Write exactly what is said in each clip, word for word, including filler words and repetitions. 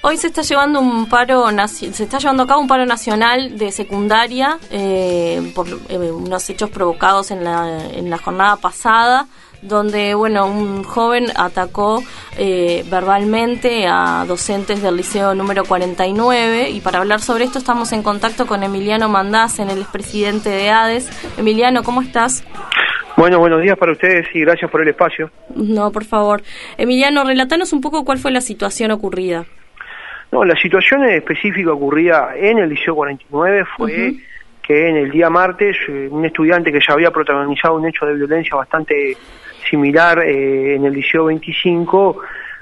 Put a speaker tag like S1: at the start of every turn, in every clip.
S1: Hoy se está llevando un paro se está llevando a cabo un paro nacional de secundaria eh, por eh, unos hechos provocados en la en la jornada pasada, donde bueno un joven atacó eh, verbalmente a docentes del liceo número cuarenta y nueve, y para hablar sobre esto estamos en contacto con Emiliano Mandasen, el expresidente de ADES. Emiliano, ¿cómo estás?
S2: Bueno, buenos días para ustedes y gracias por el espacio.
S1: No, por favor. Emiliano, relatanos un poco cuál fue la situación ocurrida.
S2: No, la situación específica ocurrida en el Liceo cuarenta y nueve fue uh-huh. que en el día martes un estudiante que ya había protagonizado un hecho de violencia bastante similar eh, en el Liceo veinticinco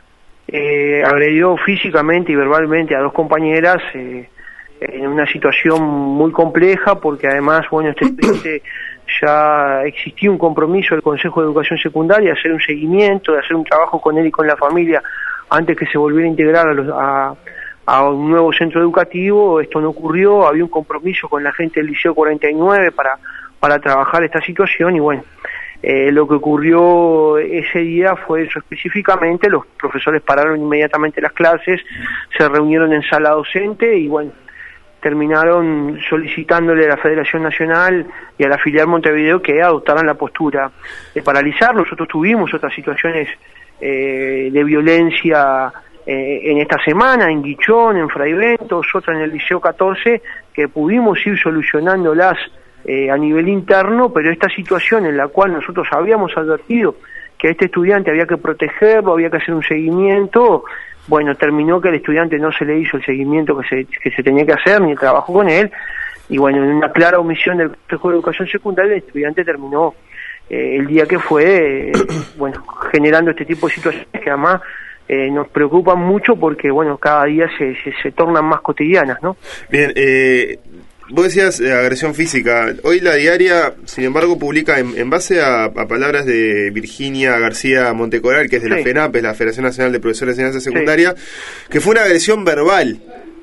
S2: eh, agredió físicamente y verbalmente a dos compañeras eh, en una situación muy compleja, porque además, bueno, este estudiante ya existía un compromiso del Consejo de Educación Secundaria de hacer un seguimiento, de hacer un trabajo con él y con la familia antes que se volviera a integrar a, los, a, a un nuevo centro educativo. Esto no ocurrió, había un compromiso con la gente del Liceo cuarenta y nueve para, para trabajar esta situación y bueno, eh, lo que ocurrió ese día fue eso específicamente. Los profesores pararon inmediatamente las clases, se reunieron en sala docente y bueno, terminaron solicitándole a la Federación Nacional y a la filial Montevideo que adoptaran la postura de paralizar. Nosotros tuvimos otras situaciones eh, de violencia eh, en esta semana, en Guichón, en Fraiventos, otra en el Liceo catorce, que pudimos ir solucionándolas eh, a nivel interno, pero esta situación en la cual nosotros habíamos advertido que a este estudiante había que protegerlo, había que hacer un seguimiento, bueno, terminó que al estudiante no se le hizo el seguimiento que se, que se tenía que hacer, ni el trabajo con él, y bueno, en una clara omisión del Consejo de Educación Secundaria, el estudiante terminó eh, el día que fue, eh, bueno, generando este tipo de situaciones que además eh, nos preocupan mucho porque, bueno, cada día se, se, se tornan más cotidianas, ¿no?
S3: Bien, eh... Vos decías eh, agresión física. Hoy la diaria, sin embargo, publica en, en base a, a palabras de Virginia García Montecoral, que es de sí. la FENAPES, la Federación Nacional de Profesores de Enseñanza Secundaria, sí. que fue una agresión verbal.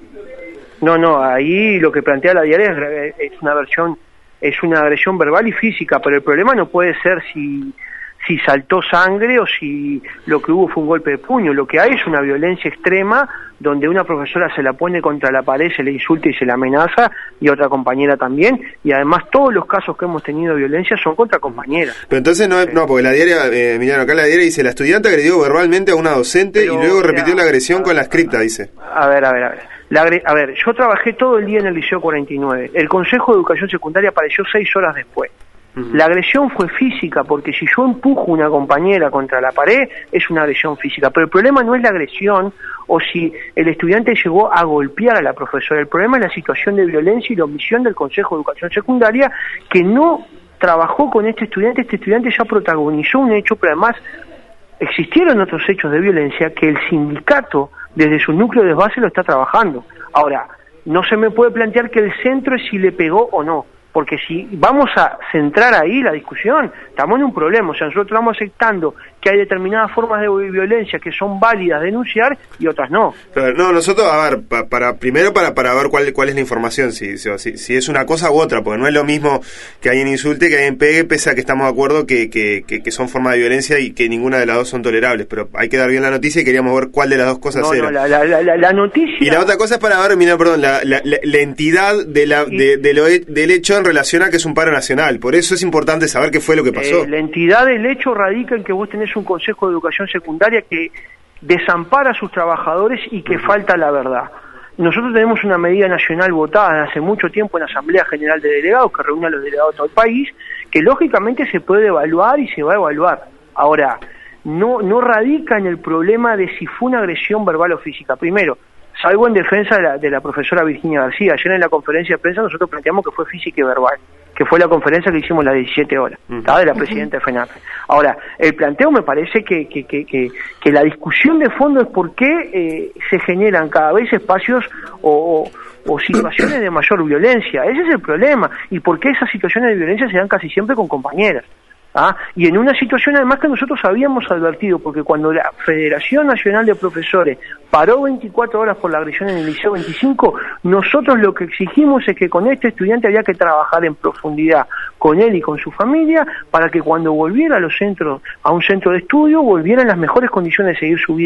S2: No, no, ahí lo que plantea la diaria es, es una versión, es una agresión verbal y física, pero el problema no puede ser si si saltó sangre o si lo que hubo fue un golpe de puño. Lo que hay es una violencia extrema donde una profesora se la pone contra la pared, se le insulta y se le amenaza, y otra compañera también, y además todos los casos que hemos tenido de violencia son contra compañeras.
S3: Pero entonces no, no porque la diaria, eh, Emiliano, acá la diaria dice, la estudiante agredió verbalmente a una docente Pero, y luego repitió la, la agresión a, con la escrita, dice.
S2: A ver, a ver, a ver. La, a ver, yo trabajé todo el día en el Liceo cuarenta y nueve. El Consejo de Educación Secundaria apareció seis horas después. La agresión fue física, porque si yo empujo a una compañera contra la pared, es una agresión física. Pero el problema no es la agresión o si el estudiante llegó a golpear a la profesora. El problema es la situación de violencia y la omisión del Consejo de Educación Secundaria, que no trabajó con este estudiante. Este estudiante ya protagonizó un hecho, pero además existieron otros hechos de violencia que el sindicato, desde su núcleo de base, lo está trabajando. Ahora, no se me puede plantear que el centro es si le pegó o no, porque si vamos a centrar ahí la discusión, estamos en un problema. O sea, nosotros estamos aceptando que hay determinadas formas de violencia que son válidas denunciar y otras no.
S3: Pero no, nosotros, a ver, pa, para primero para para ver cuál cuál es la información, si, si, si es una cosa u otra, porque no es lo mismo que alguien insulte, que alguien pegue, pese a que estamos de acuerdo que, que, que, que son formas de violencia y que ninguna de las dos son tolerables, pero hay que dar bien la noticia y queríamos ver cuál de las dos cosas
S2: no,
S3: era.
S2: No, la, la, la, la noticia...
S3: Y la otra cosa es para ver, mira, perdón, la, la, la, la entidad de la y... de, de lo, del hecho en relación a que es un paro nacional, por eso es importante saber qué fue lo que pasó.
S2: Eh, la entidad del hecho radica en que vos tenés un Consejo de Educación Secundaria que desampara a sus trabajadores y que uh-huh. falta la verdad. Nosotros tenemos una medida nacional votada hace mucho tiempo en la Asamblea General de Delegados, que reúne a los delegados de todo el país, que lógicamente se puede evaluar y se va a evaluar. Ahora, no, no radica en el problema de si fue una agresión verbal o física. Primero, salvo en defensa de la, de la profesora Virginia García. Ayer en la conferencia de prensa nosotros planteamos que fue física y verbal, que fue la conferencia que hicimos las diecisiete horas, uh-huh. de la presidenta de FENAPES. Ahora, el planteo me parece que, que, que, que, que la discusión de fondo es por qué eh, se generan cada vez espacios o, o, o situaciones de mayor violencia. Ese es el problema. Y por qué esas situaciones de violencia se dan casi siempre con compañeras. ¿Ah? Y en una situación además que nosotros habíamos advertido, porque cuando la Federación Nacional de Profesores paró veinticuatro horas por la agresión en el Liceo veinticinco, nosotros lo que exigimos es que con este estudiante había que trabajar en profundidad con él y con su familia para que cuando volviera a los centros, a un centro de estudio, volviera en las mejores condiciones de seguir su vida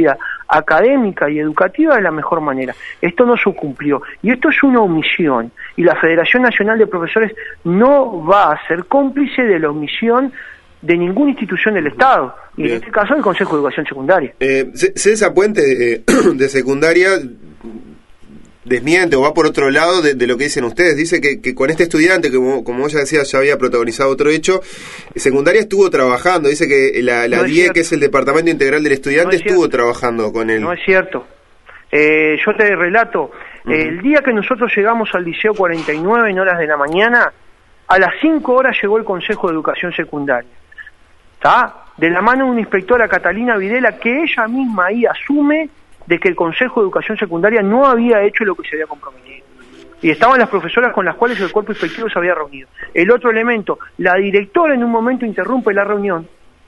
S2: académica y educativa de la mejor manera. Esto no se cumplió y esto es una omisión y la Federación Nacional de Profesores no va a ser cómplice de la omisión de ninguna institución del Estado, y Bien. en este caso el Consejo de Educación Secundaria.
S3: Eh, Celsa Puente de, de secundaria desmiente o va por otro lado de, de lo que dicen ustedes. Dice que, que con este estudiante, que como, como ella decía, ya había protagonizado otro hecho, secundaria estuvo trabajando. Dice que la, la no D I E, que es el Departamento Integral del Estudiante, no estuvo cierto. trabajando con él.
S2: No es cierto. Eh, yo te relato, uh-huh. eh, el día que nosotros llegamos al Liceo cuarenta y nueve en horas de la mañana, a las cinco horas llegó el Consejo de Educación Secundaria. ¿Está? De la mano de una inspectora, Catalina Videla, que ella misma ahí asume de que el Consejo de Educación Secundaria no había hecho lo que se había comprometido. Y estaban las profesoras con las cuales el cuerpo inspectivo se había reunido. El otro elemento, la directora en un momento interrumpe la reunión,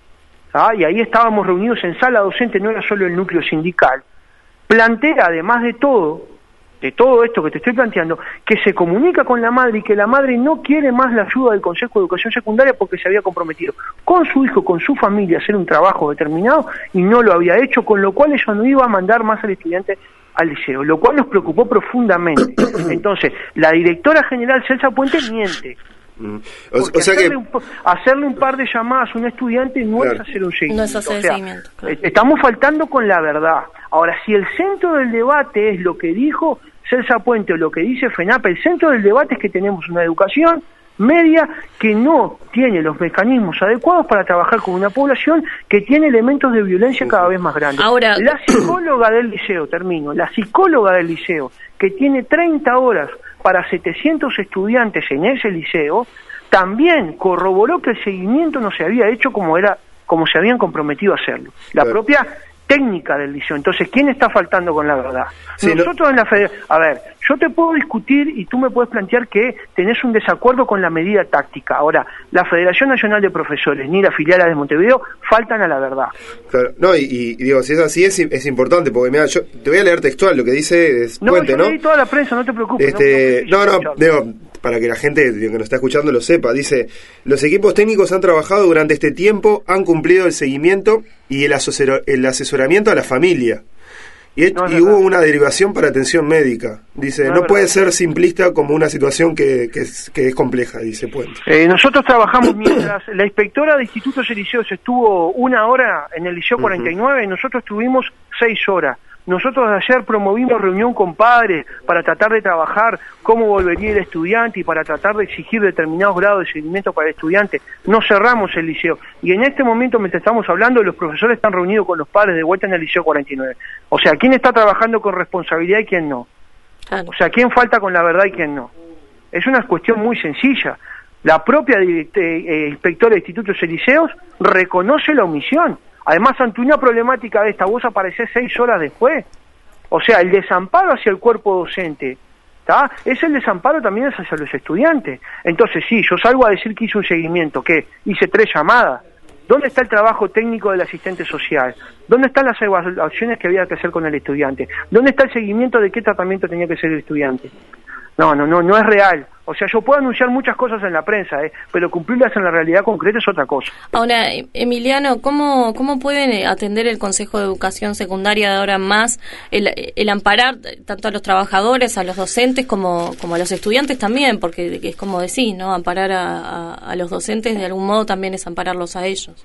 S2: ¿tá? Y ahí estábamos reunidos en sala docente, no era solo el núcleo sindical. Plantea, además de todo, de todo esto que te estoy planteando, que se comunica con la madre y que la madre no quiere más la ayuda del Consejo de Educación Secundaria porque se había comprometido con su hijo, con su familia, a hacer un trabajo determinado y no lo había hecho, con lo cual ella no iba a mandar más al estudiante al liceo, lo cual nos preocupó profundamente. Entonces, la directora general Celsa Puente miente.
S3: Mm. O, o sea
S2: hacerle,
S3: que
S2: un, hacerle un par de llamadas a un estudiante no claro. es hacer un seguimiento.
S1: No es hacer
S2: o sea,
S1: seguimiento. Claro.
S2: Estamos faltando con la verdad. Ahora, si el centro del debate es lo que dijo Celsa Puente o lo que dice FENAPE, el centro del debate es que tenemos una educación media que no tiene los mecanismos adecuados para trabajar con una población que tiene elementos de violencia cada vez más grandes.
S1: Ahora,
S2: la psicóloga del liceo, termino, la psicóloga del liceo, que tiene treinta horas para setecientos estudiantes en ese liceo, también corroboró que el seguimiento no se había hecho como era, como se habían comprometido a hacerlo. La claro. propia técnica del liceo. Entonces, ¿quién está faltando con la verdad? Sí, Nosotros no... en la Federación... A ver, yo te puedo discutir y tú me puedes plantear que tenés un desacuerdo con la medida táctica. Ahora, la Federación Nacional de Profesores ni la filial de Montevideo faltan a la verdad.
S3: Claro, no, y, y digo, si es así es, es importante, porque mira, yo te voy a leer textual lo que dice
S2: no,
S3: Puente,
S2: yo
S3: ¿no?
S2: leí toda la prensa, no te preocupes.
S3: Este, no, no, no, no digo, para que la gente que nos está escuchando lo sepa, dice, los equipos técnicos han trabajado durante este tiempo, han cumplido el seguimiento y el, asesor, el asesoramiento a la familia. Y, no y hubo una derivación para atención médica. Dice, no, no puede ser simplista como una situación que, que, es, que es compleja, dice Puente.
S2: Eh, nosotros trabajamos mientras la inspectora de institutos y liceos estuvo una hora en el Liceo cuarenta y nueve, uh-huh. nosotros estuvimos seis horas. Nosotros ayer promovimos reunión con padres para tratar de trabajar cómo volvería el estudiante y para tratar de exigir determinados grados de seguimiento para el estudiante. No cerramos el liceo. Y en este momento, mientras estamos hablando, los profesores están reunidos con los padres de vuelta en el Liceo cuarenta y nueve. O sea, ¿quién está trabajando con responsabilidad y quién no? Claro. O sea, ¿quién falta con la verdad y quién no? Es una cuestión muy sencilla. La propia eh, inspectora de institutos y liceos reconoce la omisión. Además, ante una problemática de esta, vos aparecés seis horas después. O sea, el desamparo hacia el cuerpo docente, ¿tá? Es el desamparo también hacia los estudiantes. Entonces, sí, yo salgo a decir que hice un seguimiento, que hice tres llamadas. ¿Dónde está el trabajo técnico del asistente social? ¿Dónde están las evaluaciones que había que hacer con el estudiante? ¿Dónde está el seguimiento de qué tratamiento tenía que hacer el estudiante? No, no, no, no es real. O sea, yo puedo anunciar muchas cosas en la prensa, ¿eh? Pero cumplirlas en la realidad concreta es otra cosa.
S1: Ahora, Emiliano, ¿cómo, cómo pueden atender el Consejo de Educación Secundaria de ahora en más el, el amparar tanto a los trabajadores, a los docentes, como, como a los estudiantes también? Porque es como decís, ¿no? Amparar a, a, a los docentes de algún modo también es ampararlos a ellos.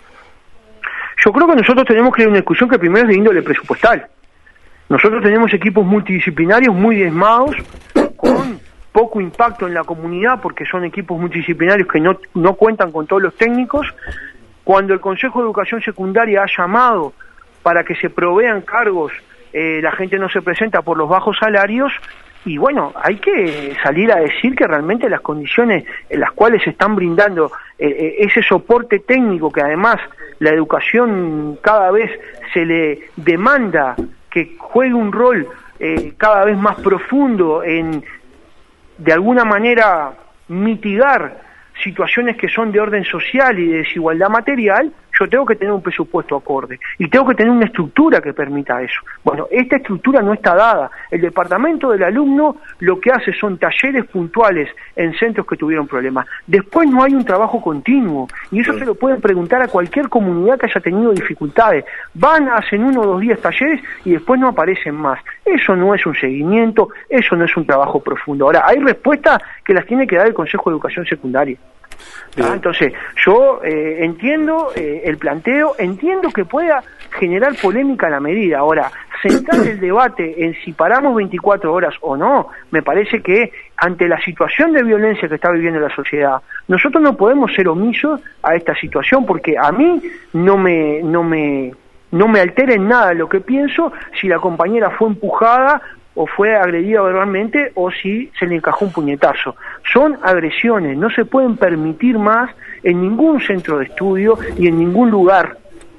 S2: Yo creo que nosotros tenemos que ir a una discusión que primero es de índole presupuestal. Nosotros tenemos equipos multidisciplinarios muy diezmados, con poco impacto en la comunidad, porque son equipos multidisciplinarios que no, no cuentan con todos los técnicos. Cuando el Consejo de Educación Secundaria ha llamado para que se provean cargos, eh, la gente no se presenta por los bajos salarios, y bueno, hay que salir a decir que realmente las condiciones en las cuales se están brindando eh, ese soporte técnico, que además la educación cada vez se le demanda que juegue un rol eh, cada vez más profundo en, de alguna manera, mitigar situaciones que son de orden social y de desigualdad material, yo tengo que tener un presupuesto acorde y tengo que tener una estructura que permita eso. Bueno, esta estructura no está dada. El departamento del alumno lo que hace son talleres puntuales en centros que tuvieron problemas. Después no hay un trabajo continuo, y eso se lo pueden preguntar a cualquier comunidad que haya tenido dificultades. Van, hacen uno o dos días talleres y después no aparecen más. Eso no es un seguimiento, eso no es un trabajo profundo. Ahora, hay respuestas que las tiene que dar el Consejo de Educación Secundaria. Ah, entonces, yo eh, entiendo eh, el planteo, entiendo que pueda generar polémica la medida. Ahora, centrar el debate en si paramos veinticuatro horas o no, me parece que ante la situación de violencia que está viviendo la sociedad, nosotros no podemos ser omisos a esta situación, porque a mí no me, no me, no me altera en nada lo que pienso si la compañera fue empujada o fue agredida verbalmente o si se le encajó un puñetazo. Son agresiones, no se pueden permitir más en ningún centro de estudio y en ningún lugar.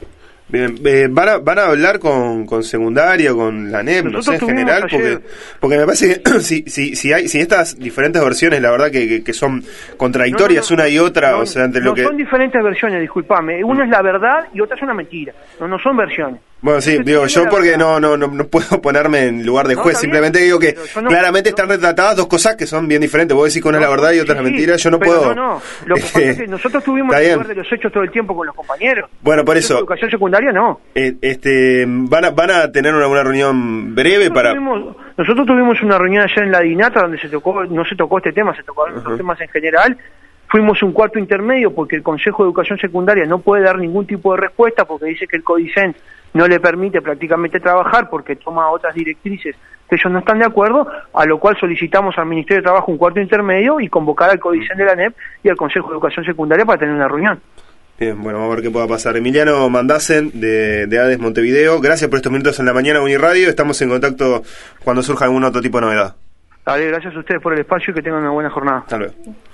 S3: Bien, eh, ¿van, a, ¿van a hablar con, con secundaria, con la N E P, no sé, en general? Porque, porque me parece que si, si, si hay si estas diferentes versiones, la verdad que, que, que son contradictorias no, no, no, una y otra,
S2: no,
S3: o sea, entre
S2: no
S3: lo que...
S2: son diferentes versiones, disculpame, una es la verdad y otra es una mentira, no, no son versiones.
S3: Bueno, sí, digo, yo porque no, no no no puedo ponerme en lugar de juez, no, simplemente bien, digo que no, claramente no, están retratadas dos cosas que son bien diferentes. Vos decís que una no, es la verdad y otra sí, es la mentira, yo no puedo...
S2: No, no, lo que pasa es que nosotros estuvimos en el lugar de los hechos todo el tiempo con los compañeros.
S3: Bueno, por eso...
S2: Educación secundaria no.
S3: Eh, este van a, van a tener una, una reunión breve
S2: nosotros
S3: para...
S2: Tuvimos, nosotros tuvimos una reunión ayer en la DINATA donde se tocó, no se tocó este tema, se tocó otros uh-huh. temas en general. Fuimos un cuarto intermedio porque el Consejo de Educación Secundaria no puede dar ningún tipo de respuesta porque dice que el CODICEN no le permite prácticamente trabajar porque toma otras directrices que ellos no están de acuerdo, a lo cual solicitamos al Ministerio de Trabajo un cuarto intermedio y convocar al CODICEN de la N E P y al Consejo de Educación Secundaria para tener una reunión.
S3: Bien, bueno, vamos a ver qué pueda pasar. Emiliano Mandasen, de, de ADES Montevideo, gracias por estos minutos en la mañana, Uniradio. Estamos en contacto cuando surja algún otro tipo de novedad.
S2: Dale, gracias a ustedes por el espacio y que tengan una buena jornada.
S3: Hasta luego.